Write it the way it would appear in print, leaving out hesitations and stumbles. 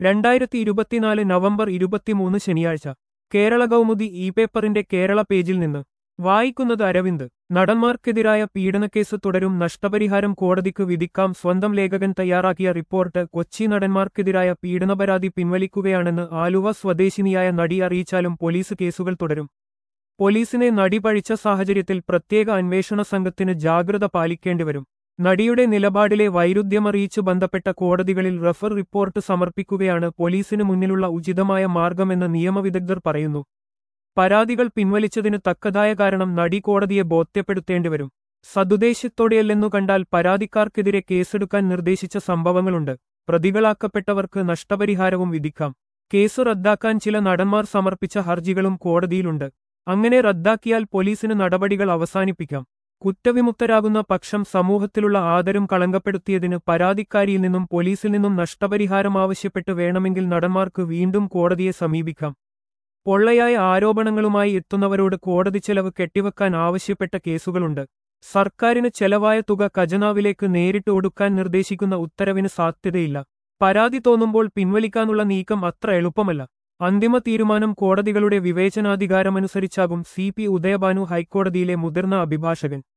2024 November 23 ശനിയാഴ്ച Kerala Kaumudi E പേപ്പറിന്റെ കേരള പേജിൽ നിന്ന് വായിക്കുന്നത് അരവിന്ദ്. നടന്മാർക്കെതിരായ പീഡനക്കേസ് തുടരും, നഷ്ടപരിഹാരം കോടതിക്ക് വിധിക്കാം. സ്വന്തം ലേഖകൻ തയ്യാറാക്കിയ റിപ്പോർട്ട്. കൊച്ചി നടന്മാർക്കെതിരായ പീഡനപരാതി പിൻവലിക്കുകയാണെന്ന് ആലുവ സ്വദേശിനിയായ നടി അറിയിച്ചാലും പോലീസ് കേസുകൾ തുടരും. പോലീസിനെ നടി പഴിച്ച സാഹചര്യത്തിൽ പ്രത്യേക അന്വേഷണ സംഘത്തിന് ജാഗ്രത പാലിക്കേണ്ടിവരും. നടിയുടെ നിലപാടിലെ വൈരുദ്ധ്യമറിയിച്ച് ബന്ധപ്പെട്ട കോടതികളിൽ റഫർ റിപ്പോർട്ട് സമർപ്പിക്കുകയാണ് പോലീസിന് മുന്നിലുള്ള ഉചിതമായ മാർഗമെന്ന് നിയമവിദഗ്ധർ പറയുന്നു. പരാതികൾ പിൻവലിച്ചതിന് തക്കതായ കാരണം നടി കോടതിയെ ബോധ്യപ്പെടുത്തേണ്ടിവരും. സദുദ്ദേശ്യത്തോടെയല്ലെന്നു കണ്ടാൽ പരാതിക്കാർക്കെതിരെ കേസെടുക്കാൻ നിർദ്ദേശിച്ച സംഭവങ്ങളുണ്ട്. പ്രതികളാക്കപ്പെട്ടവർക്ക് നഷ്ടപരിഹാരവും വിധിക്കാം. കേസ് റദ്ദാക്കാൻ ചില നടന്മാർ സമർപ്പിച്ച ഹർജികളും കോടതിയിലുണ്ട്. അങ്ങനെ റദ്ദാക്കിയാൽ പോലീസിന് നടപടികൾ അവസാനിപ്പിക്കാം. കുറ്റവിമുക്തരാകുന്ന പക്ഷം സമൂഹത്തിലുള്ള ആദരം കളങ്കപ്പെടുത്തിയതിന് പരാതിക്കാരിയിൽ നിന്നും പോലീസിൽ നിന്നും നഷ്ടപരിഹാരം ആവശ്യപ്പെട്ട് വേണമെങ്കിൽ നടന്മാർക്ക് വീണ്ടും കോടതിയെ സമീപിക്കാം. പൊള്ളയായ ആരോപണങ്ങളുമായി എത്തുന്നവരോട് കോടതി ചെലവ് കെട്ടിവെക്കാൻ ആവശ്യപ്പെട്ട കേസുകളുണ്ട്. സർക്കാരിന് ചെലവായ തുക ഖജനാവിലേക്ക് നേരിട്ട് ഒടുക്കാൻ നിർദ്ദേശിക്കുന്ന ഉത്തരവിന് സാധ്യതയില്ല. പരാതി തോന്നുമ്പോൾ പിൻവലിക്കാനുള്ള നീക്കം അത്ര എളുപ്പമല്ല. അന്തിമ തീരുമാനം കോടതികളുടെ വിവേചനാധികാരമനുസരിച്ചാകും. CP ഉദയഭാനു, ഹൈക്കോടതിയിലെ മുതിർന്ന അഭിഭാഷകൻ.